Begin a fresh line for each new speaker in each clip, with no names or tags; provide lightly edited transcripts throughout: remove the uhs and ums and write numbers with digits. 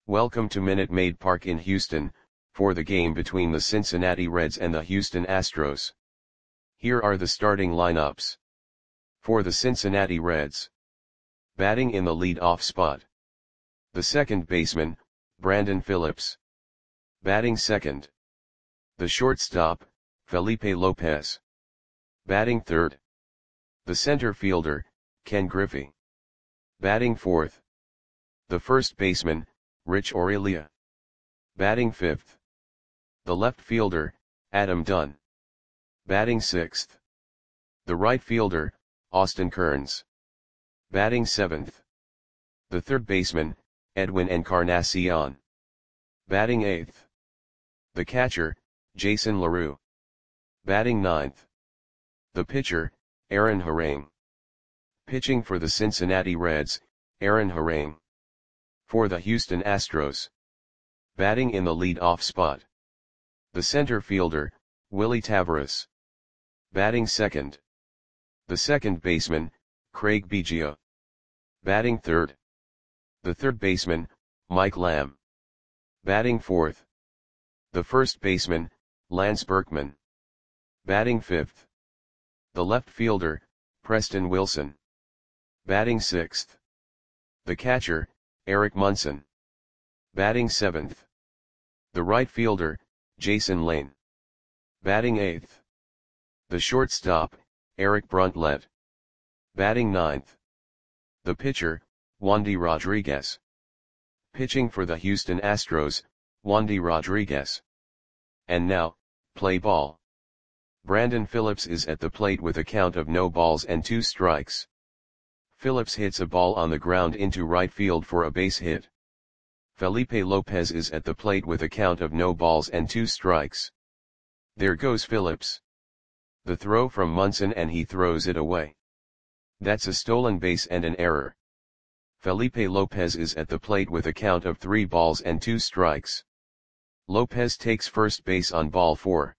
Welcome to Minute Maid Park in Houston, for the game between the Cincinnati Reds and the Houston Astros. Here are the starting lineups. For the Cincinnati Reds. Batting in the lead-off spot. The second baseman, Brandon Phillips. Batting second. The shortstop, Felipe Lopez. Batting third. The center fielder, Ken Griffey. Batting fourth. The first baseman, Rich Aurilia. Batting fifth. The left fielder, Adam Dunn. Batting sixth. The right fielder, Austin Kearns. Batting seventh. The third baseman, Edwin Encarnacion. Batting eighth. The catcher, Jason LaRue. Batting ninth. The pitcher, Aaron Harang. Pitching for the Cincinnati Reds, Aaron Harang. For the Houston Astros. Batting in the lead-off spot. The center fielder, Willie Taveras. Batting second. The second baseman, Craig Biggio. Batting third. The third baseman, Mike Lamb. Batting fourth. The first baseman, Lance Berkman. Batting fifth. The left fielder, Preston Wilson. Batting sixth. The catcher, Eric Munson. Batting seventh. The right fielder, Jason Lane. Batting eighth. The shortstop, Eric Bruntlett. Batting ninth. The pitcher, Wandy Rodriguez. Pitching for the Houston Astros, Wandy Rodriguez. And now, play ball. Brandon Phillips is at the plate with a count of no balls and 2 strikes. Phillips hits a ball on the ground into right field for a base hit. Felipe Lopez is at the plate with a count of no balls and 2 strikes. There goes Phillips. The throw from Munson and he throws it away. That's a stolen base and an error. Felipe Lopez is at the plate with a count of 3 balls and 2 strikes. Lopez takes first base on ball 4.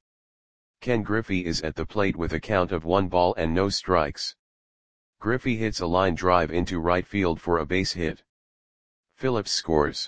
Ken Griffey is at the plate with a count of 1 ball and no strikes. Griffey hits a line drive into right field for a base hit. Phillips scores.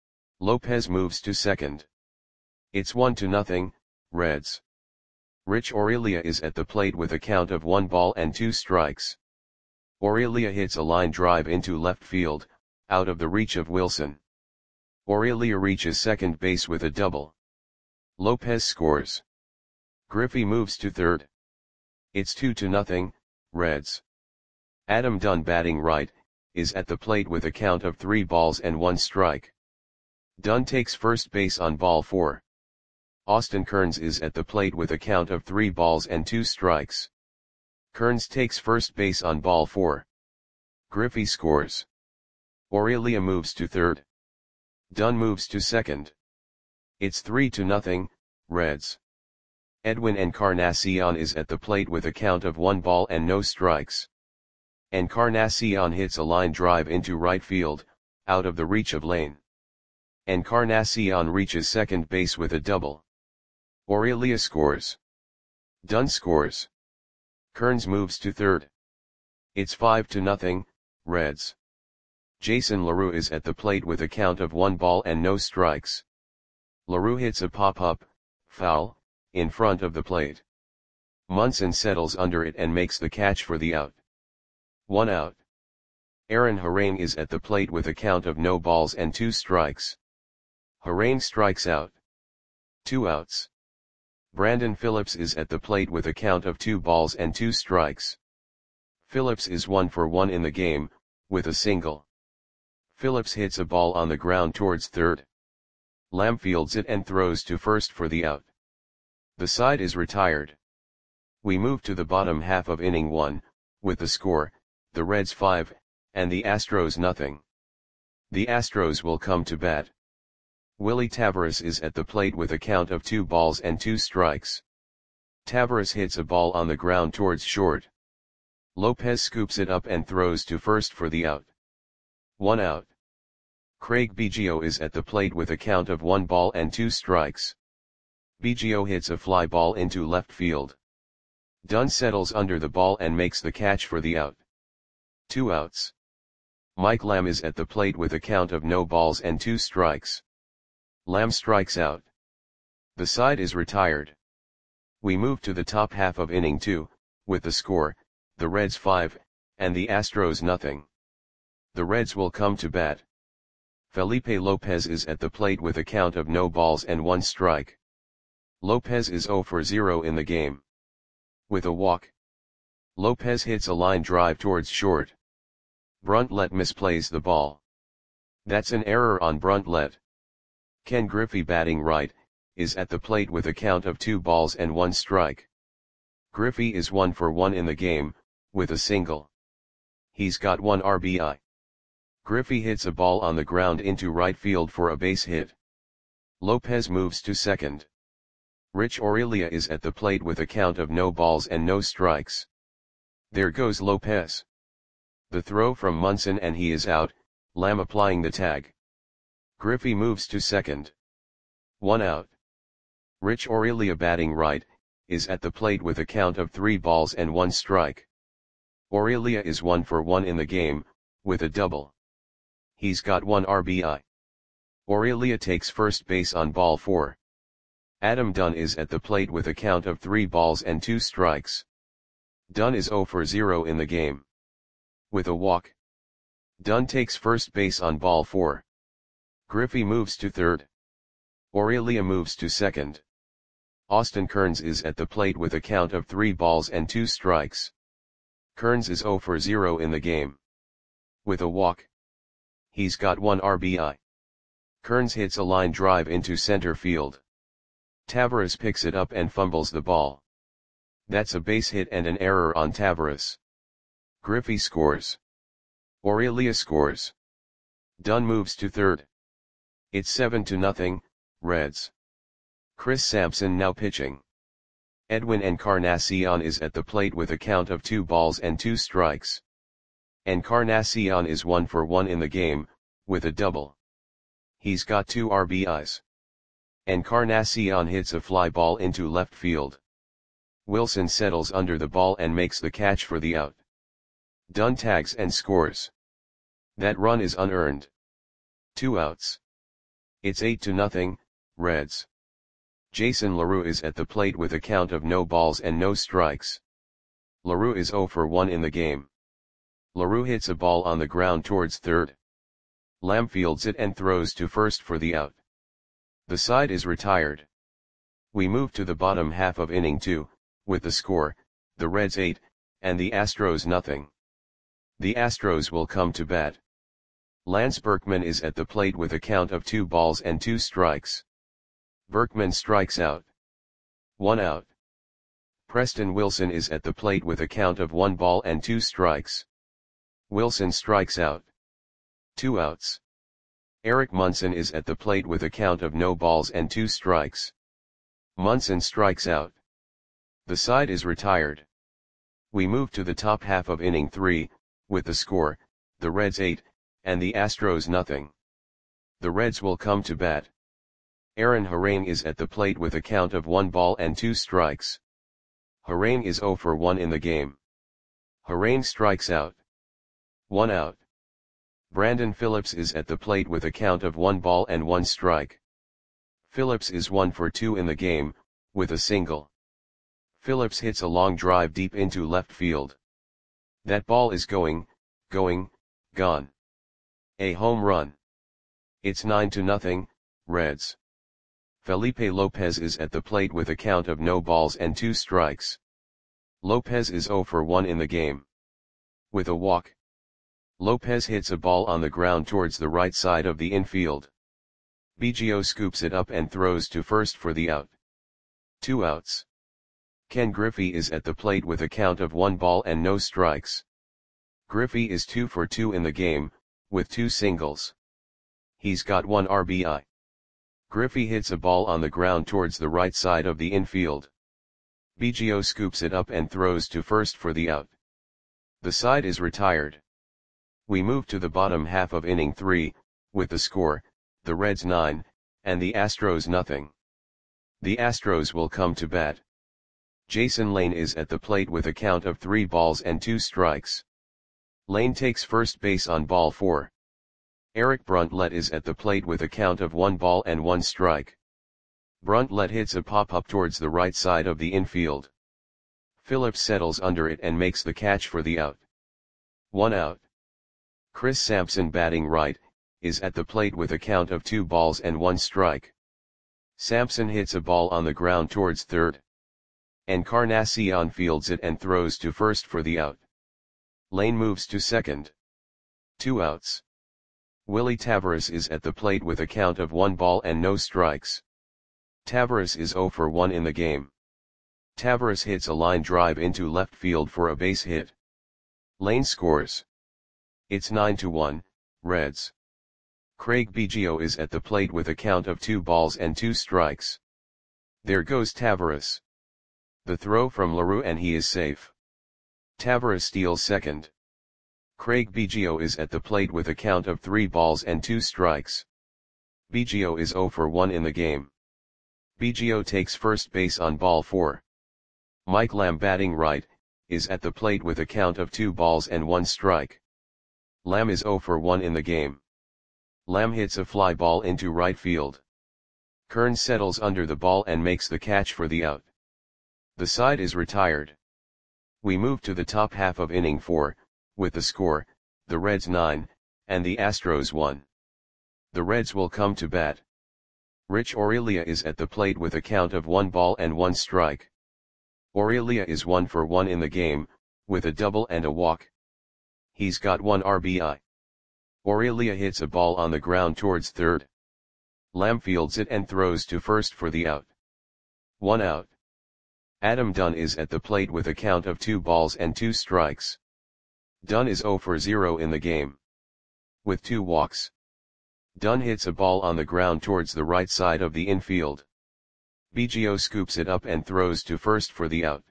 Lopez moves to second. It's 1-0, Reds. Rich Aurilia is at the plate with a count of 1 ball and 2 strikes. Aurilia hits a line drive into left field, out of the reach of Wilson. Aurilia reaches second base with a double. Lopez scores. Griffey moves to third. It's 2-0, Reds. Adam Dunn, batting right, is at the plate with a count of 3 balls and 1 strike. Dunn takes first base on ball 4. Austin Kearns is at the plate with a count of 3 balls and 2 strikes. Kearns takes first base on ball 4. Griffey scores. Aurilia moves to third. Dunn moves to second. It's 3-0, Reds. Edwin Encarnacion is at the plate with a count of 1 ball and no strikes. Encarnacion hits a line drive into right field, out of the reach of Lane. Encarnacion reaches second base with a double. Aurilia scores. Dunn scores. Kearns moves to third. It's 5-0, Reds. Jason LaRue is at the plate with a count of 1 ball and no strikes. LaRue hits a pop-up, foul, in front of the plate. Munson settles under it and makes the catch for the out. 1 out. Aaron Harang is at the plate with a count of no balls and 2 strikes. Harang strikes out. 2 outs. Brandon Phillips is at the plate with a count of 2 balls and 2 strikes. Phillips is 1 for 1 in the game, with a single. Phillips hits a ball on the ground towards third. Lamb fields it and throws to first for the out. The side is retired. We move to the bottom half of inning 1, with the score, the Reds 5, and the Astros 0. The Astros will come to bat. Willie Taveras is at the plate with a count of 2 balls and 2 strikes. Taveras hits a ball on the ground towards short. Lopez scoops it up and throws to first for the out. 1 out. Craig Biggio is at the plate with a count of 1 ball and 2 strikes. Biggio hits a fly ball into left field. Dunn settles under the ball and makes the catch for the out. 2 outs. Mike Lamb is at the plate with a count of no balls and 2 strikes. Lamb strikes out. The side is retired. We move to the top half of inning 2, with the score, the Reds 5, and the Astros nothing. The Reds will come to bat. Felipe Lopez is at the plate with a count of no balls and 1 strike. Lopez is 0 for 0 in the game. With a walk, Lopez hits a line drive towards short. Bruntlett misplays the ball. That's an error on Bruntlett. Ken Griffey, batting right, is at the plate with a count of 2 balls and 1 strike. Griffey is 1 for 1 in the game, with a single. He's got 1 RBI. Griffey hits a ball on the ground into right field for a base hit. Lopez moves to second. Rich Aurelia is at the plate with a count of no balls and no strikes. There goes Lopez. The throw from Munson and he is out, Lamb applying the tag. Griffey moves to second. 1 out. Rich Aurelia, batting right, is at the plate with a count of 3 balls and 1 strike. Aurelia is 1 for 1 in the game, with a double. He's got 1 RBI. Aurelia takes first base on ball 4. Adam Dunn is at the plate with a count of 3 balls and 2 strikes. Dunn is 0 for 0 in the game. With a walk, Dunn takes first base on ball 4. Griffey moves to third. Aurelia moves to second. Austin Kearns is at the plate with a count of 3 balls and 2 strikes. Kearns is 0 for 0 in the game. With a walk, he's got 1 RBI. Kearns hits a line drive into center field. Tavares picks it up and fumbles the ball. That's a base hit and an error on Tavares. Griffey scores. Aurelia scores. Dunn moves to third. It's 7-0, Reds. Chris Sampson now pitching. Edwin Encarnacion is at the plate with a count of 2 balls and 2 strikes. Encarnacion is 1 for 1 in the game, with a double. He's got 2 RBIs. Encarnacion hits a fly ball into left field. Wilson settles under the ball and makes the catch for the out. Dunn tags and scores. That run is unearned. 2 outs. It's 8-0, Reds. Jason LaRue is at the plate with a count of no balls and no strikes. LaRue is 0 for 1 in the game. LaRue hits a ball on the ground towards third. Lamb fields it and throws to first for the out. The side is retired. We move to the bottom half of inning 2, with the score, the Reds 8, and the Astros nothing. The Astros will come to bat. Lance Berkman is at the plate with a count of 2 balls and 2 strikes. Berkman strikes out. 1 out. Preston Wilson is at the plate with a count of 1 ball and 2 strikes. Wilson strikes out. 2 outs. Eric Munson is at the plate with a count of no balls and 2 strikes. Munson strikes out. The side is retired. We move to the top half of inning 3, with the score, the Reds 8, and the Astros nothing. The Reds will come to bat. Aaron Harang is at the plate with a count of 1 ball and 2 strikes. Harang is 0 for 1 in the game. Harang strikes out. 1 out. Brandon Phillips is at the plate with a count of 1 ball and 1 strike. Phillips is 1 for 2 in the game, with a single. Phillips hits a long drive deep into left field. That ball is gone. A home run. It's 9-0, Reds. Felipe Lopez is at the plate with a count of no balls and 2 strikes. Lopez is 0 for 1 in the game. With a walk, Lopez hits a ball on the ground towards the right side of the infield. Biggio scoops it up and throws to first for the out. 2 outs. Ken Griffey is at the plate with a count of 1 ball and no strikes. Griffey is 2 for 2 in the game, with 2 singles. He's got 1 RBI. Griffey hits a ball on the ground towards the right side of the infield. Biggio scoops it up and throws to first for the out. The side is retired. We move to the bottom half of inning 3, with the score, the Reds 9, and the Astros nothing. The Astros will come to bat. Jason Lane is at the plate with a count of 3 balls and 2 strikes. Lane takes first base on ball 4. Eric Bruntlett is at the plate with a count of 1 ball and 1 strike. Bruntlett hits a pop-up towards the right side of the infield. Phillips settles under it and makes the catch for the out. 1 out. Chris Sampson, batting right, is at the plate with a count of 2 balls and 1 strike. Sampson hits a ball on the ground towards third. Encarnacion fields it and throws to first for the out. Lane moves to second. 2 outs. Willie Taveras is at the plate with a count of 1 ball and no strikes. Taveras is 0 for 1 in the game. Taveras hits a line drive into left field for a base hit. Lane scores. It's 9-1, Reds. Craig Biggio is at the plate with a count of 2 balls and 2 strikes. There goes Taveras. The throw from LaRue and he is safe. Taveras steals second. Craig Biggio is at the plate with a count of 3 balls and 2 strikes. Biggio is 0 for 1 in the game. Biggio takes first base on ball 4. Mike Lamb, batting right, is at the plate with a count of 2 balls and 1 strike. Lamb is 0 for 1 in the game. Lamb hits a fly ball into right field. Kearns settles under the ball and makes the catch for the out. The side is retired. We move to the top half of inning 4, with the score, the Reds 9, and the Astros 1. The Reds will come to bat. Rich Aurelia is at the plate with a count of 1 ball and 1 strike. Aurelia is 1 for 1 in the game, with a double and a walk. He's got 1 RBI. Aurelia hits a ball on the ground towards third. Lamb fields it and throws to first for the out. 1 out. Adam Dunn is at the plate with a count of 2 balls and 2 strikes. Dunn is 0 for 0 in the game. With 2 walks. Dunn hits a ball on the ground towards the right side of the infield. Biggio scoops it up and throws to first for the out.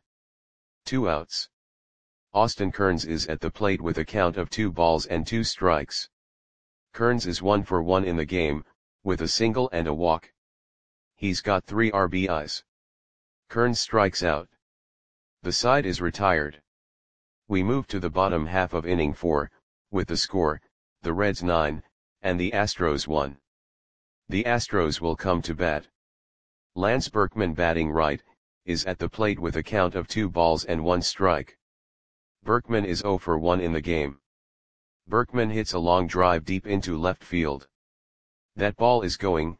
2 outs. Austin Kearns is at the plate with a count of 2 balls and 2 strikes. Kearns is 1 for 1 in the game, with a single and a walk. He's got 3 RBIs. Kearns strikes out. The side is retired. We move to the bottom half of inning 4, with the score, the Reds 9, and the Astros 1. The Astros will come to bat. Lance Berkman, batting right, is at the plate with a count of 2 balls and 1 strike. Berkman is 0 for 1 in the game. Berkman hits a long drive deep into left field. That ball is gone.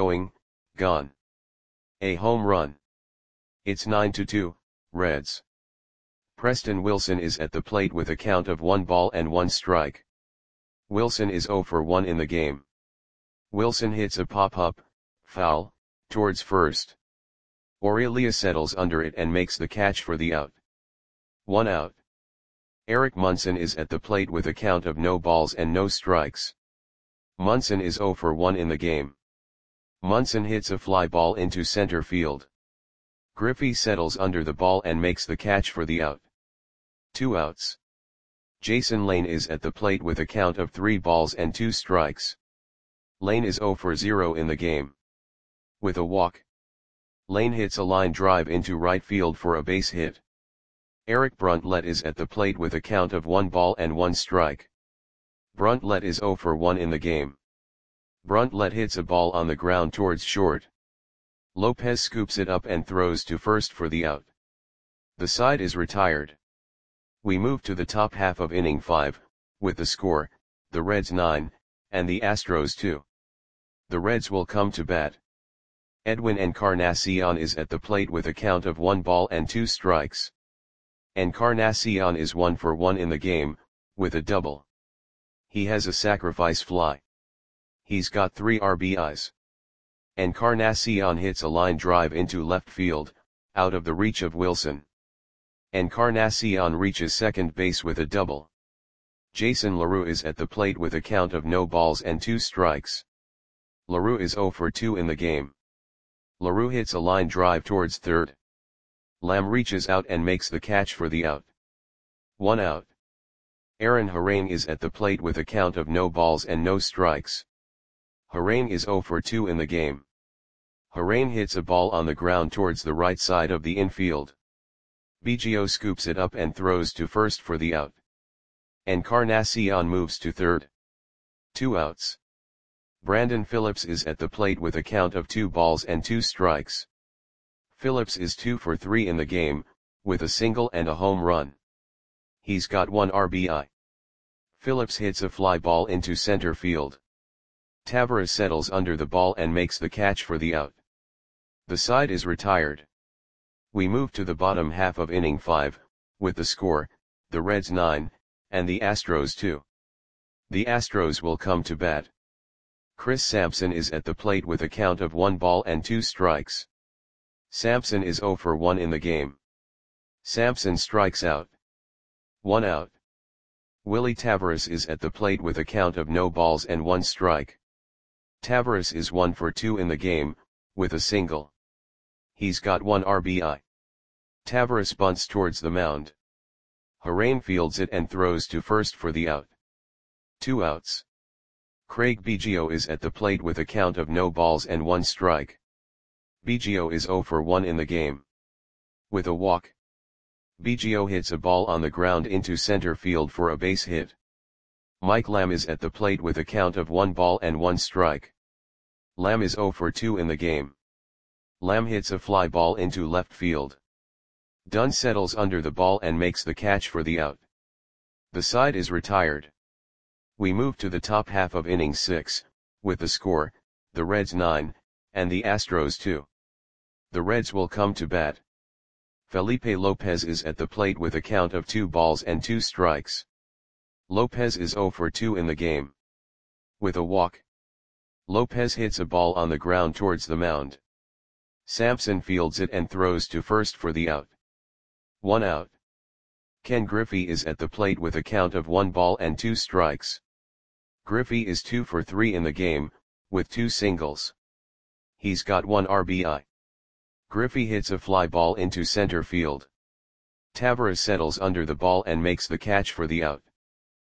A home run. It's 9-2, Reds. Preston Wilson is at the plate with a count of 1 ball and 1 strike. Wilson is 0 for 1 in the game. Wilson hits a pop-up, foul, towards first. Aurelia settles under it and makes the catch for the out. 1 out. Eric Munson is at the plate with a count of no balls and no strikes. Munson is 0 for 1 in the game. Munson hits a fly ball into center field. Griffey settles under the ball and makes the catch for the out. 2 outs. Jason Lane is at the plate with a count of 3 balls and 2 strikes. Lane is 0 for 0 in the game. With a walk. Lane hits a line drive into right field for a base hit. Eric Bruntlett is at the plate with a count of 1 ball and 1 strike. Bruntlett is 0 for 1 in the game. Bruntlett hits a ball on the ground towards short. Lopez scoops it up and throws to first for the out. The side is retired. We move to the top half of inning 5, with the score, the Reds 9, and the Astros 2. The Reds will come to bat. Edwin Encarnacion is at the plate with a count of 1 ball and 2 strikes. Encarnacion is 1 for 1 in the game, with a double. He has a sacrifice fly. He's got 3 RBIs. Encarnacion hits a line drive into left field, out of the reach of Wilson. Encarnacion reaches second base with a double. Jason LaRue is at the plate with a count of no balls and 2 strikes. LaRue is 0 for 2 in the game. LaRue hits a line drive towards third. Lamb reaches out and makes the catch for the out. 1 out. Aaron Harang is at the plate with a count of no balls and no strikes. Harang is 0 for 2 in the game. Harang hits a ball on the ground towards the right side of the infield. Biggio scoops it up and throws to first for the out. Encarnacion moves to third. 2 outs. Brandon Phillips is at the plate with a count of 2 balls and 2 strikes. Phillips is 2 for 3 in the game, with a single and a home run. He's got 1 RBI. Phillips hits a fly ball into center field. Taveras settles under the ball and makes the catch for the out. The side is retired. We move to the bottom half of inning 5, with the score, the Reds 9, and the Astros 2. The Astros will come to bat. Chris Sampson is at the plate with a count of 1 ball and 2 strikes. Sampson is 0 for 1 in the game. Sampson strikes out. 1 out. Willie Taveras is at the plate with a count of no balls and 1 strike. Taveras is 1 for 2 in the game, with a single. He's got 1 RBI. Taveras bunts towards the mound. Harain fields it and throws to first for the out. 2 outs. Craig Biggio is at the plate with a count of no balls and 1 strike. Biggio is 0 for 1 in the game. With a walk. Biggio hits a ball on the ground into center field for a base hit. Mike Lamb is at the plate with a count of 1 ball and 1 strike. Lamb is 0 for 2 in the game. Lamb hits a fly ball into left field. Dunn settles under the ball and makes the catch for the out. The side is retired. We move to the top half of inning 6, with the score, the Reds 9, and the Astros 2. The Reds will come to bat. Felipe Lopez is at the plate with a count of 2 balls and 2 strikes. Lopez is 0 for 2 in the game. With a walk. Lopez hits a ball on the ground towards the mound. Sampson fields it and throws to first for the out. 1 out. Ken Griffey is at the plate with a count of 1 ball and 2 strikes. Griffey is 2 for 3 in the game, with 2 singles. He's got 1 RBI. Griffey hits a fly ball into center field. Taveras settles under the ball and makes the catch for the out.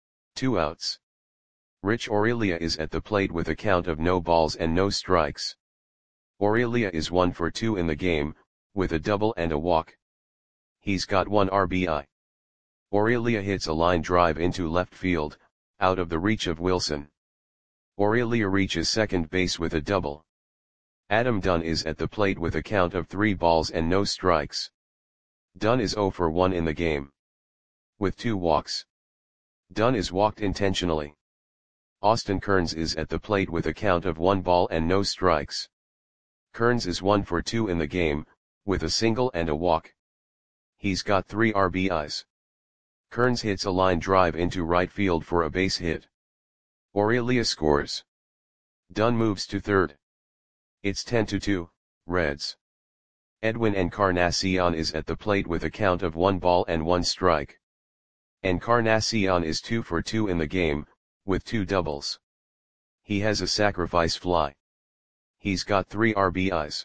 2 outs. Rich Aurelia is at the plate with a count of no balls and no strikes. Aurelia is 1 for 2 in the game, with a double and a walk. He's got 1 RBI. Aurelia hits a line drive into left field, out of the reach of Wilson. Aurelia reaches second base with a double. Adam Dunn is at the plate with a count of 3 balls and no strikes. Dunn is 0 for 1 in the game. With 2 walks. Dunn is walked intentionally. Austin Kearns is at the plate with a count of 1 ball and no strikes. Kearns is 1 for 2 in the game, with a single and a walk. He's got 3 RBIs. Kearns hits a line drive into right field for a base hit. Aurelia scores. Dunn moves to third. It's 10-2, Reds. Edwin Encarnacion is at the plate with a count of 1 ball and 1 strike. Encarnacion is 2 for 2 in the game, with 2 doubles. He has a sacrifice fly. He's got 3 RBIs.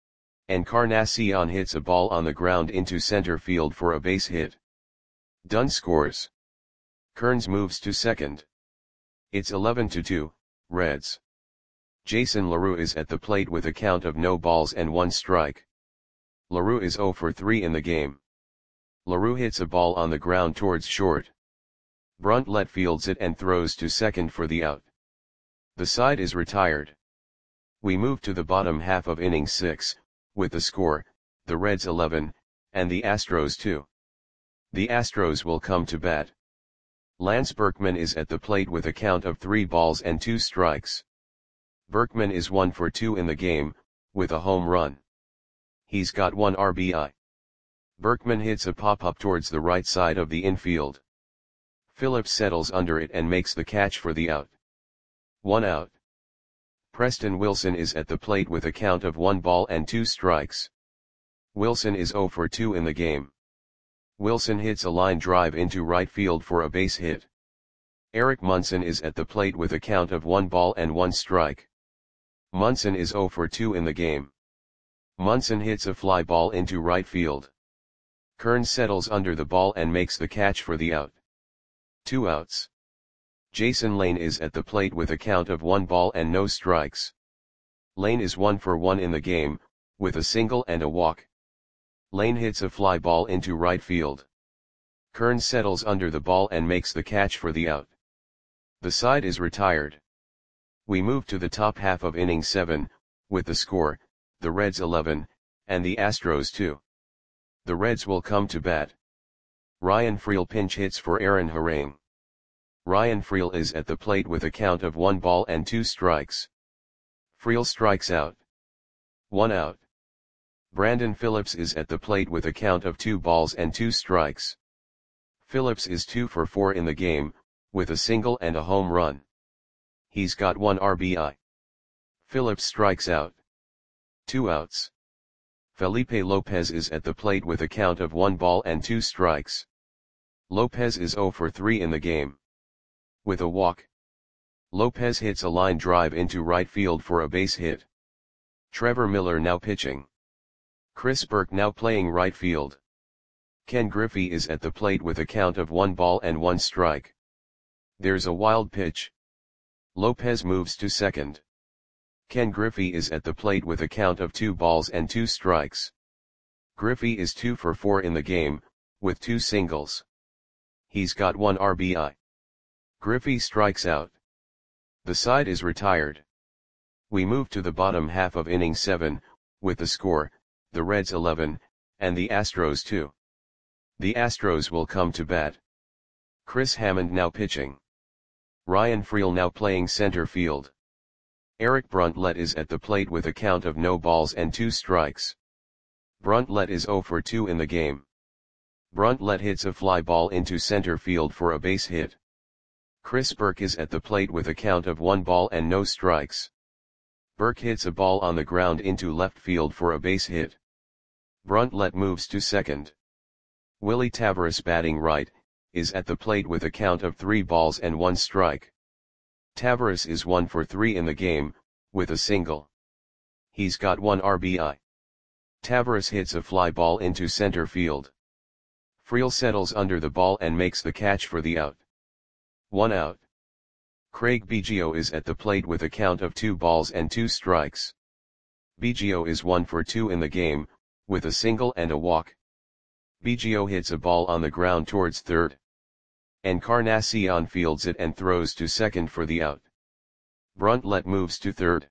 Encarnacion hits a ball on the ground into center field for a base hit. Dunn scores. Kearns moves to second. It's 11-2, Reds. Jason LaRue is at the plate with a count of no balls and 1 strike. LaRue is 0 for 3 in the game. LaRue hits a ball on the ground towards short. Bruntlett fields it and throws to second for the out. The side is retired. We move to the bottom half of inning 6, with the score, the Reds 11, and the Astros 2. The Astros will come to bat. Lance Berkman is at the plate with a count of 3 balls and 2 strikes. Berkman is 1 for 2 in the game, with a home run. He's got 1 RBI. Berkman hits a pop-up towards the right side of the infield. Phillips settles under it and makes the catch for the out. 1 out. Preston Wilson is at the plate with a count of 1 ball and 2 strikes. Wilson is 0 for 2 in the game. Wilson hits a line drive into right field for a base hit. Eric Munson is at the plate with a count of 1 ball and 1 strike. Munson is 0 for 2 in the game. Munson hits a fly ball into right field. Kearns settles under the ball and makes the catch for the out. 2 outs. Jason Lane is at the plate with a count of 1 ball and no strikes. Lane is 1 for 1 in the game, with a single and a walk. Lane hits a fly ball into right field. Kearns settles under the ball and makes the catch for the out. The side is retired. We move to the top half of inning 7, with the score, the Reds 11, and the Astros 2. The Reds will come to bat. Ryan Freel pinch hits for Aaron Harang. Ryan Freel is at the plate with a count of 1 ball and 2 strikes. Freel strikes out. 1 out. Brandon Phillips is at the plate with a count of 2 balls and 2 strikes. Phillips is 2 for 4 in the game, with a single and a home run. He's got 1 RBI. Phillips strikes out. 2 outs. Felipe Lopez is at the plate with a count of 1 ball and 2 strikes. Lopez is 0 for 3 in the game. With a walk. Lopez hits a line drive into right field for a base hit. Trevor Miller now pitching. Chris Burke now playing right field. Ken Griffey is at the plate with a count of 1 ball and 1 strike. There's a wild pitch. Lopez moves to second. Ken Griffey is at the plate with a count of 2 balls and 2 strikes. Griffey is 2 for 4 in the game, with 2 singles. He's got 1 RBI. Griffey strikes out. The side is retired. We move to the bottom half of inning 7, with the score, the Reds 11, and the Astros 2. The Astros will come to bat. Chris Hammond now pitching. Ryan Freel now playing center field. Eric Bruntlett is at the plate with a count of no balls and 2 strikes. Bruntlett is 0 for 2 in the game. Bruntlett hits a fly ball into center field for a base hit. Chris Burke is at the plate with a count of 1 ball and no strikes. Burke hits a ball on the ground into left field for a base hit. Bruntlett moves to second. Willie Taveras batting right, is at the plate with a count of 3 balls and 1 strike. Taveras is 1 for 3 in the game, with a single. He's got 1 RBI. Taveras hits a fly ball into center field. Freel settles under the ball and makes the catch for the out. 1 out. Craig Biggio is at the plate with a count of 2 balls and 2 strikes. Biggio is 1 for 2 in the game, with a single and a walk. Biggio hits a ball on the ground towards third. Encarnacion fields it and throws to second for the out. Bruntlett moves to third.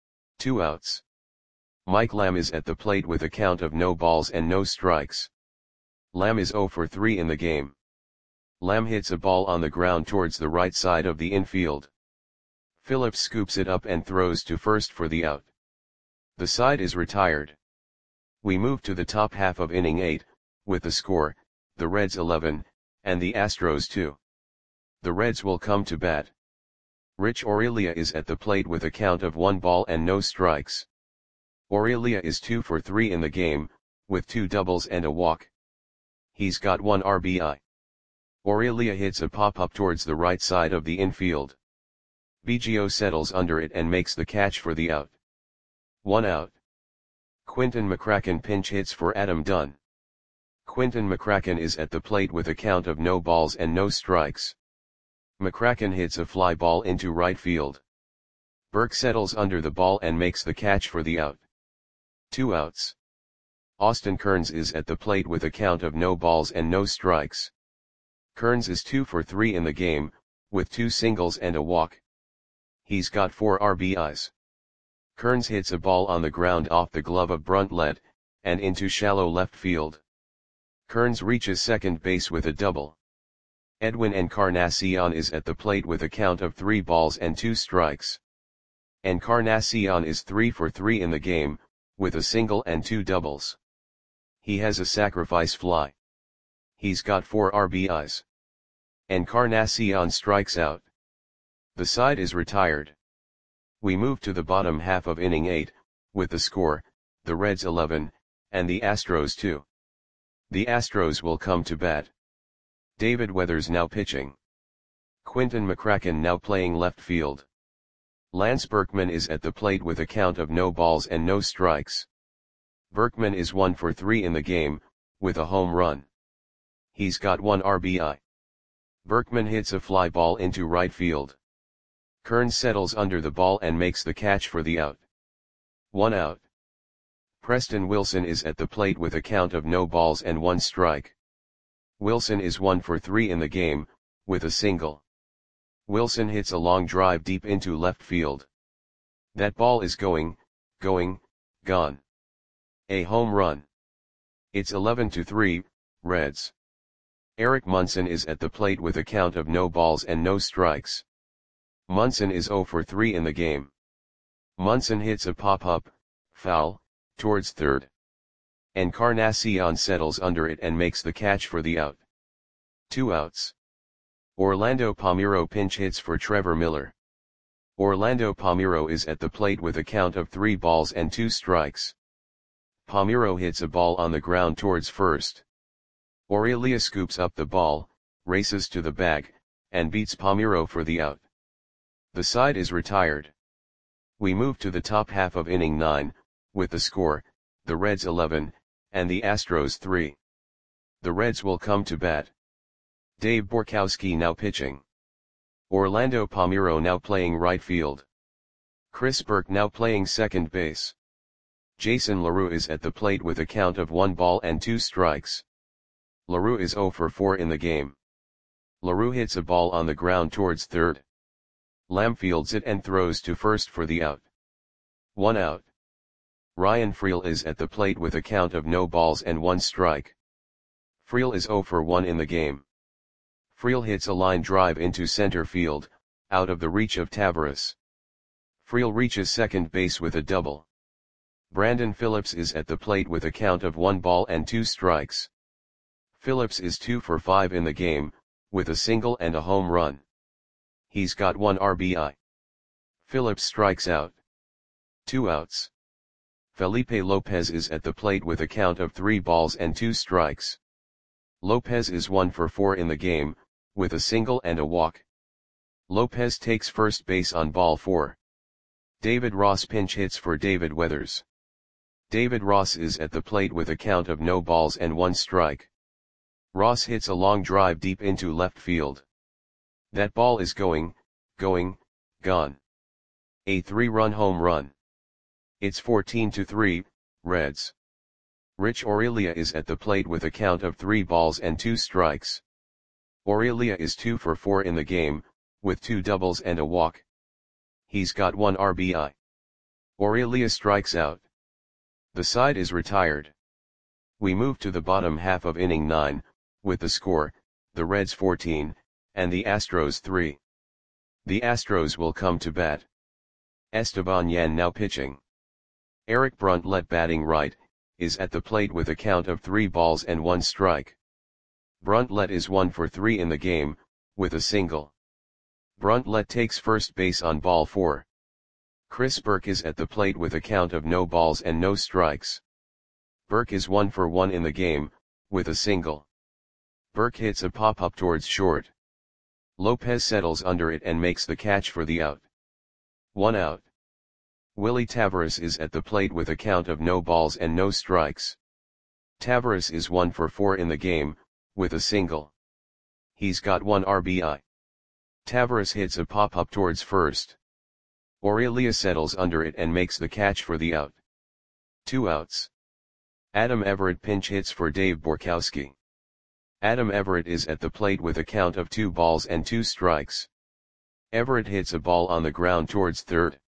2 outs. Mike Lamb is at the plate with a count of no balls and no strikes. Lamb is 0 for 3 in the game. Lamb hits a ball on the ground towards the right side of the infield. Phillips scoops it up and throws to first for the out. The side is retired. We move to the top half of inning 8, with the score, the Reds 11, and the Astros 2. The Reds will come to bat. Rich Aurelia is at the plate with a count of 1 ball and no strikes. Aurelia is 2 for 3 in the game, with 2 doubles and a walk. He's got 1 RBI. Aurelia hits a pop-up towards the right side of the infield. Biggio settles under it and makes the catch for the out. 1 out. Quinton McCracken pinch hits for Adam Dunn. Quinton McCracken is at the plate with a count of no balls and no strikes. McCracken hits a fly ball into right field. Burke settles under the ball and makes the catch for the out. 2 outs. Austin Kearns is at the plate with a count of no balls and no strikes. Kearns is 2 for 3 in the game, with 2 singles and a walk. He's got 4 RBIs. Kearns hits a ball on the ground off the glove of Bruntlett, and into shallow left field. Kearns reaches second base with a double. Edwin Encarnacion is at the plate with a count of 3 balls and 2 strikes. Encarnacion is 3 for 3 in the game, with a single and 2 doubles. He has a sacrifice fly. He's got 4 RBIs. Encarnacion strikes out. The side is retired. We move to the bottom half of inning 8, with the score, the Reds 11, and the Astros 2. The Astros will come to bat. David Weathers now pitching. Quinton McCracken now playing left field. Lance Berkman is at the plate with a count of no balls and no strikes. Berkman is 1 for 3 in the game, with a home run. He's got 1 RBI. Berkman hits a fly ball into right field. Kearns settles under the ball and makes the catch for the out. 1 out. Preston Wilson is at the plate with a count of no balls and 1 strike. Wilson is 1 for 3 in the game, with a single. Wilson hits a long drive deep into left field. That ball is going, gone. A home run. It's 11-3, Reds. Eric Munson is at the plate with a count of no balls and no strikes. Munson is 0 for 3 in the game. Munson hits a pop-up, foul, towards third. Encarnacion settles under it and makes the catch for the out. 2 outs. Orlando Palmeiro pinch hits for Trevor Miller. Orlando Palmeiro is at the plate with a count of 3 balls and 2 strikes. Palmeiro hits a ball on the ground towards first. Aurelia scoops up the ball, races to the bag, and beats Palmeiro for the out. The side is retired. We move to the top half of inning 9, with the score, the Reds 11, and the Astros 3. The Reds will come to bat. Dave Borkowski now pitching. Orlando Palmeiro now playing right field. Chris Burke now playing second base. Jason LaRue is at the plate with a count of 1 ball and 2 strikes. LaRue is 0 for 4 in the game. LaRue hits a ball on the ground towards third. Lamb fields it and throws to first for the out. 1 out. Ryan Freel is at the plate with a count of no balls and 1 strike. Freel is 0 for 1 in the game. Freel hits a line drive into center field, out of the reach of Taveras. Freel reaches second base with a double. Brandon Phillips is at the plate with a count of 1 ball and 2 strikes. Phillips is 2 for 5 in the game, with a single and a home run. He's got 1 RBI. Phillips strikes out. 2 outs. Felipe Lopez is at the plate with a count of 3 balls and 2 strikes. Lopez is 1 for 4 in the game, with a single and a walk. Lopez takes first base on ball 4. David Ross pinch hits for David Weathers. David Ross is at the plate with a count of no balls and 1 strike. Ross hits a long drive deep into left field. That ball is going, gone. A 3-run home run. It's 14-3, Reds. Rich Aurelia is at the plate with a count of 3 balls and 2 strikes. Aurelia is 2 for 4 in the game, with 2 doubles and a walk. He's got 1 RBI. Aurelia strikes out. The side is retired. We move to the bottom half of inning 9, with the score, the Reds 14, and the Astros 3. The Astros will come to bat. Esteban Yan now pitching. Eric Bruntlett batting right, is at the plate with a count of 3 balls and 1 strike. Bruntlett is 1 for 3 in the game, with a single. Bruntlett takes first base on ball 4. Chris Burke is at the plate with a count of no balls and no strikes. Burke is 1 for 1 in the game, with a single. Burke hits a pop-up towards short. Lopez settles under it and makes the catch for the out. 1 out. Willie Taveras is at the plate with a count of no balls and no strikes. Taveras is 1 for 4 in the game, with a single. He's got 1 RBI. Taveras hits a pop-up towards first. Aurelia settles under it and makes the catch for the out. 2 outs. Adam Everett pinch hits for Dave Borkowski. Adam Everett is at the plate with a count of 2 balls and 2 strikes. Everett hits a ball on the ground towards third.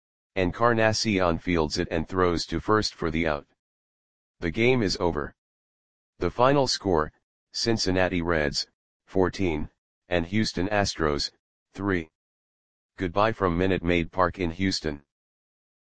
Encarnacion fields it and throws to first for the out. The game is over. The final score, Cincinnati Reds, 14, and Houston Astros, 3. Goodbye from Minute Maid Park in Houston.